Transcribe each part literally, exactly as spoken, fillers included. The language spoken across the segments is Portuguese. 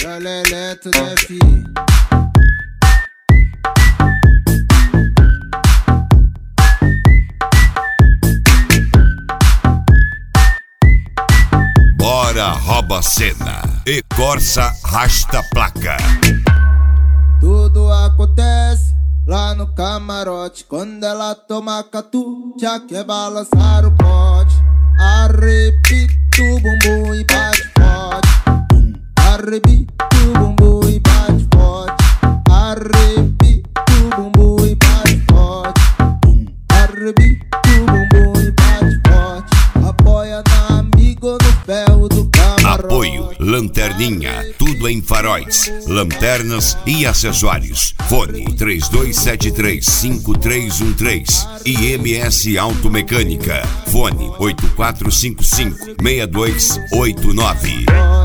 Lelé, tudo é fi. Bora rouba a cena e Corsa rasta placa. Tudo acontece lá no camarote. Quando ela toma catu, já quer balançar o pote. Arrebita o bumbum e bate forte. Arrebita o bumbum e bate forte. Arrebita o bumbum e bate forte. Arrebita o bumbum e bate forte. Apoia na amiga no ferro do camarote. Apoio Lanterninha, tudo em faróis, lanternas e acessórios. Fone três dois sete três, cinco três um três e M S Automecânica. Fone oito quatro cinco cinco, seis dois oito nove.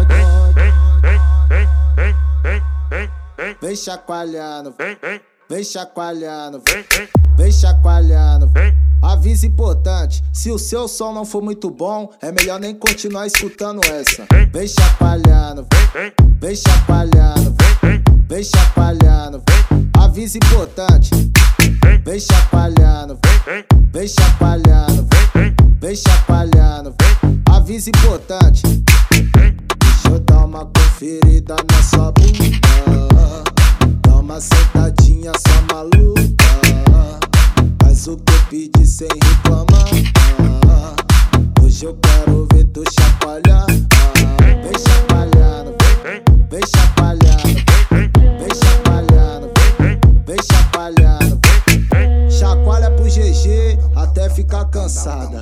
Vem chacoalhando, vem chacoalhando, vem chacoalhando. Aviso importante, se o seu som não for muito bom, é melhor nem continuar escutando essa. Vem chacoalhando, vem chacoalhando, vem chacoalhando. Aviso importante, vem chacoalhando, vem chacoalhando, vem chacoalhando. Aviso importante, deixa eu dar uma conferida na sua bunda. Dá uma sentadinha só maluca. Faz o que eu pedi sem reclamar. Hoje eu quero ver tu chacoalhar. Vem chacoalhando, vem chacoalhando, vem chacoalhando, vem chacoalhando. Chacoalha pro G G até ficar cansada.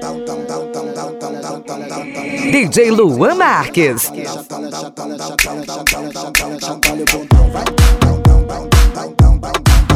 D J Luan Marques. Chacoalha, chacoalha, chacoalha, chacoalha, chacoalha, chacoalha o bundão, vai.